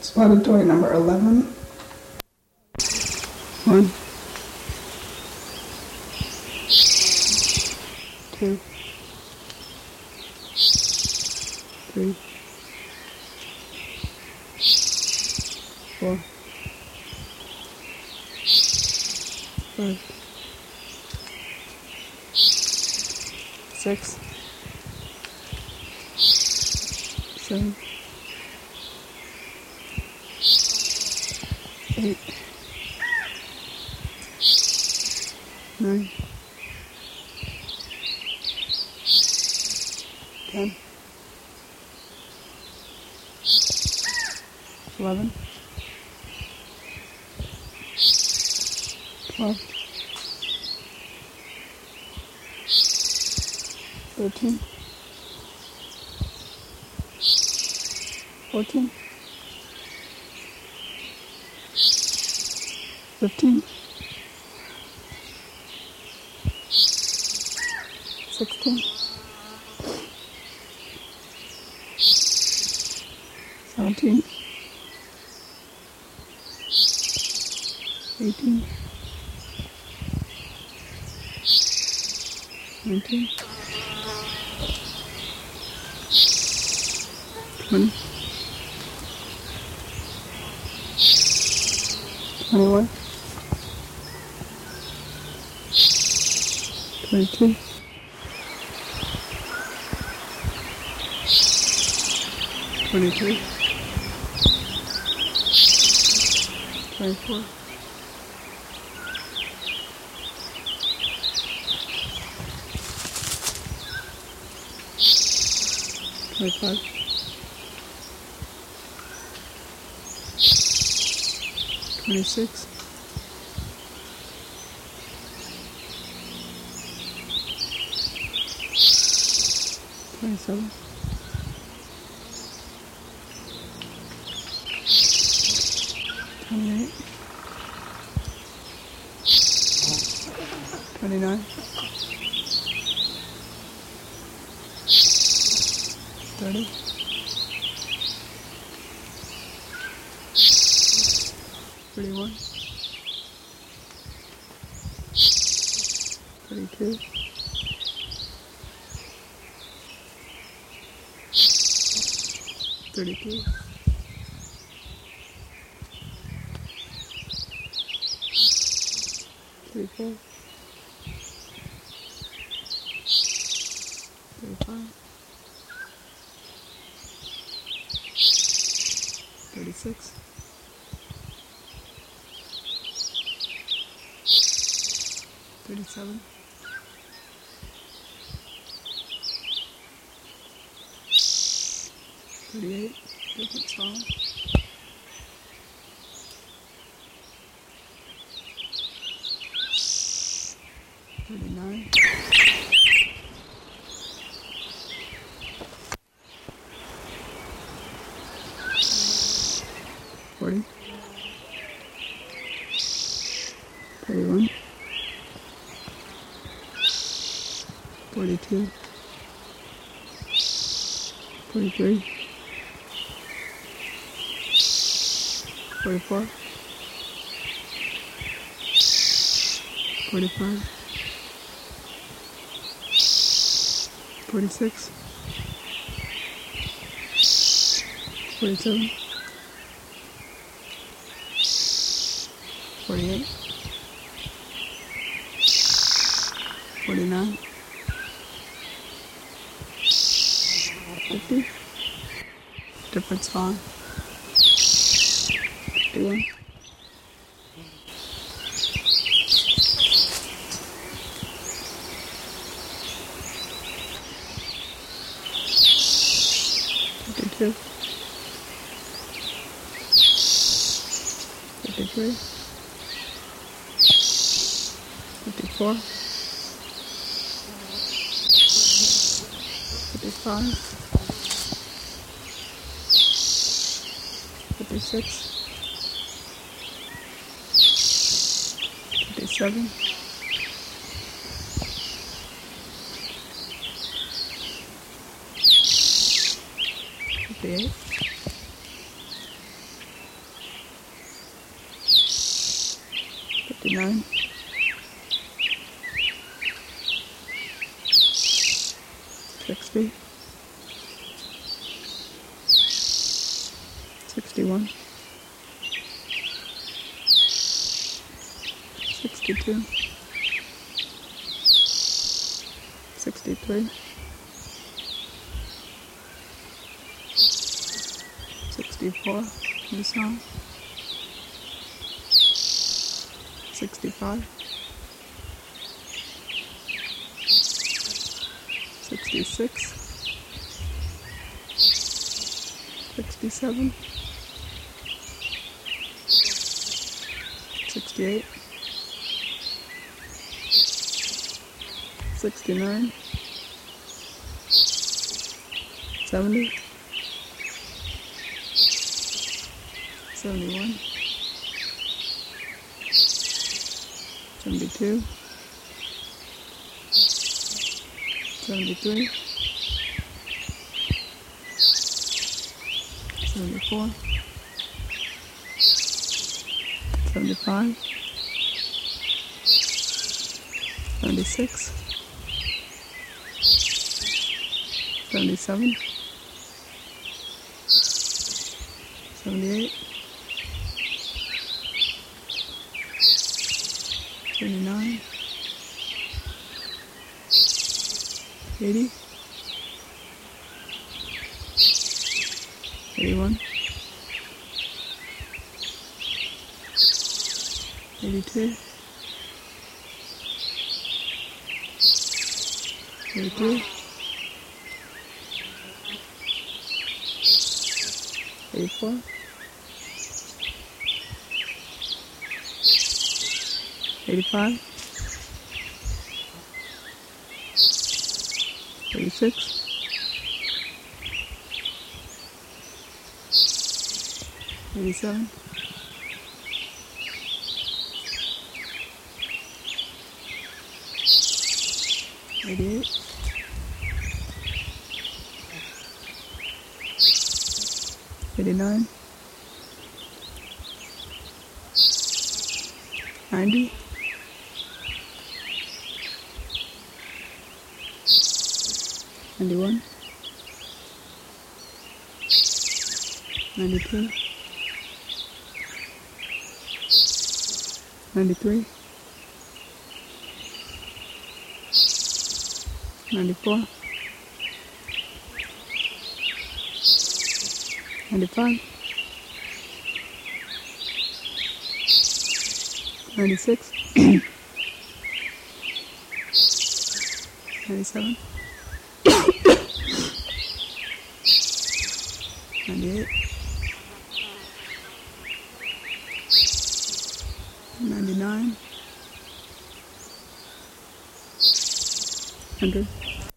Spotted toy number 11. 1, 2, 3, 4, 5, 6, 7, 8, 9, 10, 11, 12, 13, 14, 15, 16, 17, 18, 19, 20, 21, 22, 23, 24, 25, 26, 27, 28, 29, 30, 31, 32, 33, 34, 35, 36, 37, 38, different song. 39, 40, 41, 42, 43, 44, 45, 46, 47, 48, 49, 50, different song. 51, 52, 53, 54, 55, 56, 57, 58, 59, 60, 61, 62, 63, 64, new song, 65, 66, 67, 68, 69, 70, 71, 72, 73, 74, 75, 76, 77, 78, 79, 80, 81, 82, 83, 84, 85, 86, 87, 88, 89, 90, 91, 92, 93, 94, 95, 96, 97, 98, 99, 100.